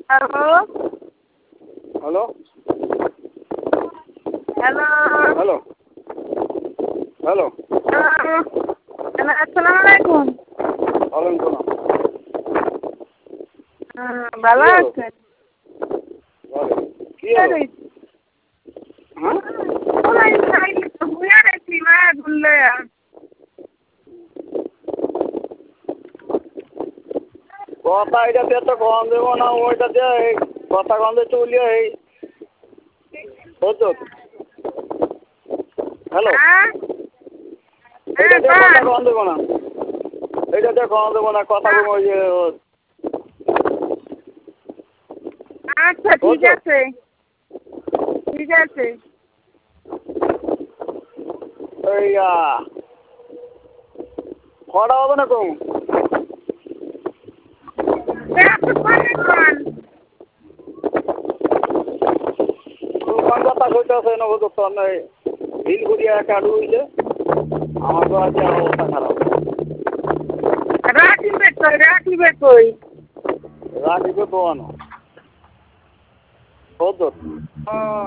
Hello hello hello hello hello hello আসসালামু আলাইকুম। ওয়ালাইকুম ভালো কি হলো? আছেন? সালাম কি হলো হ্যাঁ কথা এটাতে তো কম দেবো না ওইটাতে এই কথা কম দিয়ে চলিয়ে এই বুঝছো হ্যালো এইটাতে কথা কম দেবো না এইটাতে কম দেবো না কথা কম ওই যে আচ্ছা ঠিক আছে ঠিক আছে। এই কটা হবে না কম তুফান কথা কইতে আছে না বুঝতো তো আমি হিল ঘুরিয়ে একটা আডু হয়েছে আমার তো আজকে অবস্থা খারাপ রাখিবে কই রাখিবে তো আনো বুঝতো ও